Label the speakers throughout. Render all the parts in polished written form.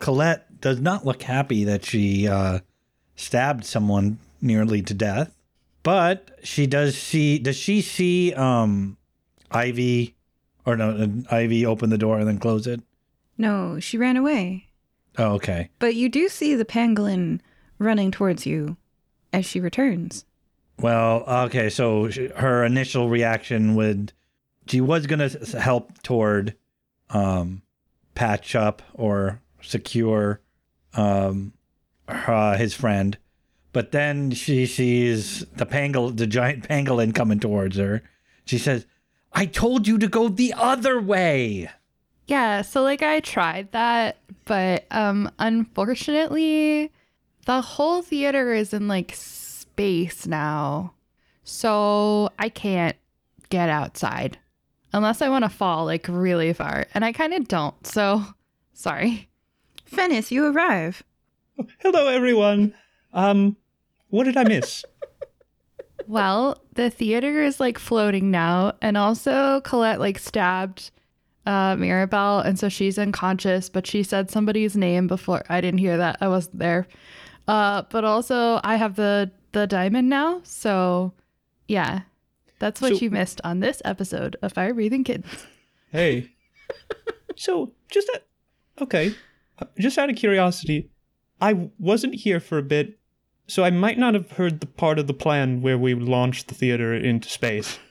Speaker 1: Colette does not look happy that she stabbed someone nearly to death. But she does see... Does she see Ivy... Or no, Ivy open the door and then close it?
Speaker 2: No, she ran away.
Speaker 1: Oh, okay.
Speaker 2: But you do see the pangolin running towards you as she returns.
Speaker 1: Well, okay, so her initial reaction would... She was going to help toward patch up or secure his friend. But then she sees the giant pangolin coming towards her. She says, I told you to go the other way.
Speaker 3: Yeah, so like I tried that, but unfortunately, the whole theater is in like space now. So I can't get outside unless I want to fall like really far. And I kind of don't. So sorry.
Speaker 2: Fennis, you arrive.
Speaker 4: Hello, everyone. What did I miss?
Speaker 3: Well, the theater is like floating now. And also Colette like stabbed Mirabelle. And so she's unconscious, but she said somebody's name before. I didn't hear that. I wasn't there. But also I have the diamond now. So yeah, that's what you missed on this episode of Fire Breathing Kids.
Speaker 4: Hey. So just out of curiosity, I wasn't here for a bit. So I might not have heard the part of the plan where we launched the theater into space.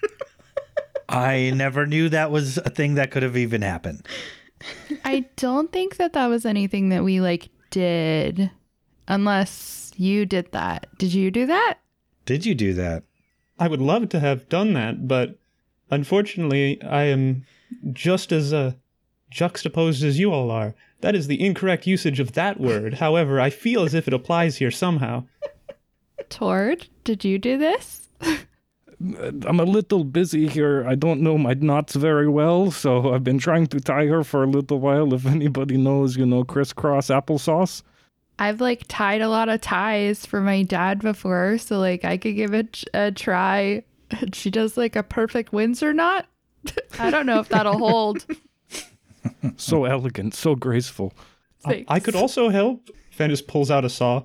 Speaker 1: I never knew that was a thing that could have even happened.
Speaker 3: I don't think that was anything that we like did, unless you did that. Did you do that?
Speaker 1: Did you do that?
Speaker 4: I would love to have done that, but unfortunately I am just as juxtaposed as you all are. That is the incorrect usage of that word. However, I feel as if it applies here somehow.
Speaker 3: Tord, did you do this?
Speaker 5: I'm a little busy here. I don't know my knots very well, so I've been trying to tie her for a little while. If anybody knows, crisscross applesauce.
Speaker 3: I've like tied a lot of ties for my dad before, so like I could give it a try. She does like a perfect Windsor knot. I don't know if that'll hold.
Speaker 5: So elegant, so graceful.
Speaker 4: I could also help. Fennis pulls out a saw.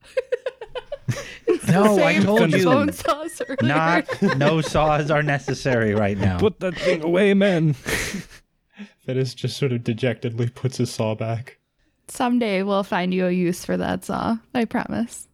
Speaker 1: No, I told you.
Speaker 3: Bone saws
Speaker 1: No saws are necessary right now.
Speaker 5: Put that thing away, man.
Speaker 4: Fennis just sort of dejectedly puts his saw back.
Speaker 3: Someday we'll find you a use for that saw. I promise.